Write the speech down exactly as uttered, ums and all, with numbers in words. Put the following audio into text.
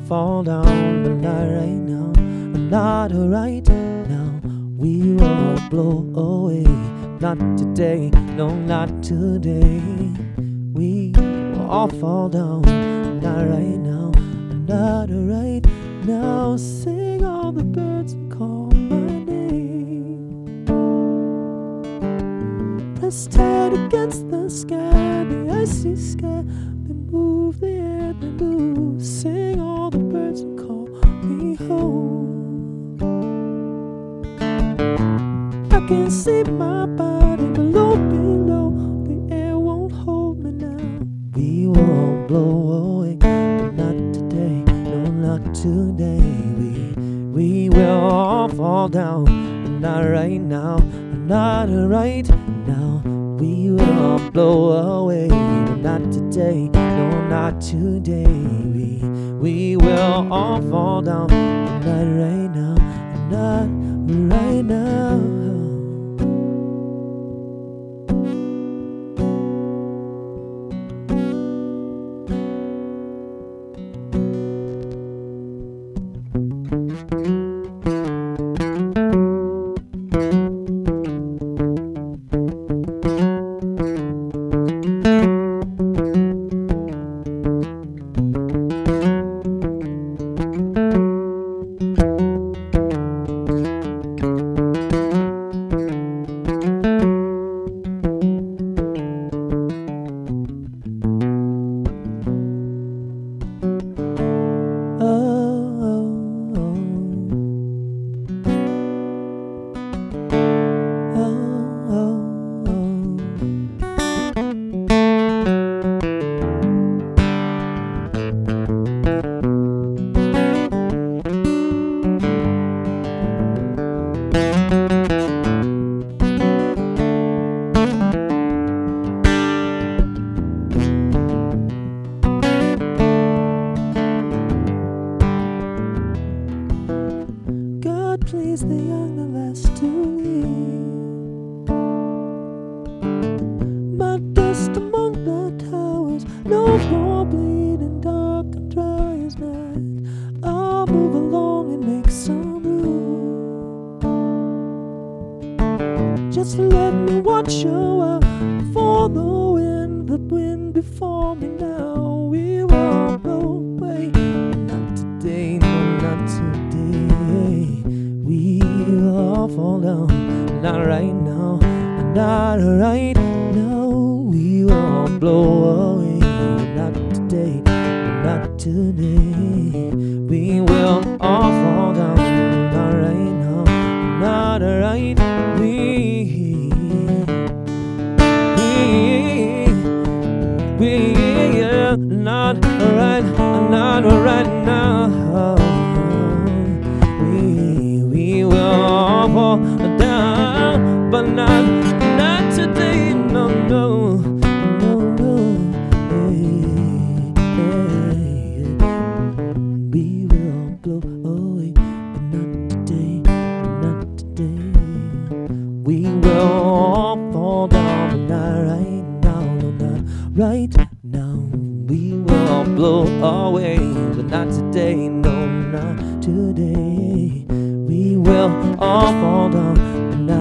fall down, but not right now, not right now. We will all blow away, not today, no, not today. We will all fall down, not right now, not right now. Sing all the birds and call my name. Press tight against the sky, the icy sky. They move the air, they move. Sing all the birds and call me home. I can't see my body below, below. The air won't hold me now. We won't blow away, but not today, no, not today. We, we will all fall down, but not right now, not right now. We will all blow away, but not today, no, not today. We, we will all fall down, but not right now, not right now. Please the young, the last to leave. My dust among the towers, no more bleeding, dark and dry as night. I'll move along and make some room. Just let me watch a while for the wind, the wind before me now. We will blow away, not today, no, not today. We will all fall down, not right now, not right now. We will all blow away, not today, not today. We will all fall down, not right now, not right. We, we, we, yeah, not right, not right now. We will all fall down, but not, not today. No, no, no, no. Hey, hey, hey. We will all blow away, but not today, not today. We will all fall down, but not right now, no, not right now. We will all blow away, but not today, no, not today. We will all fall down, but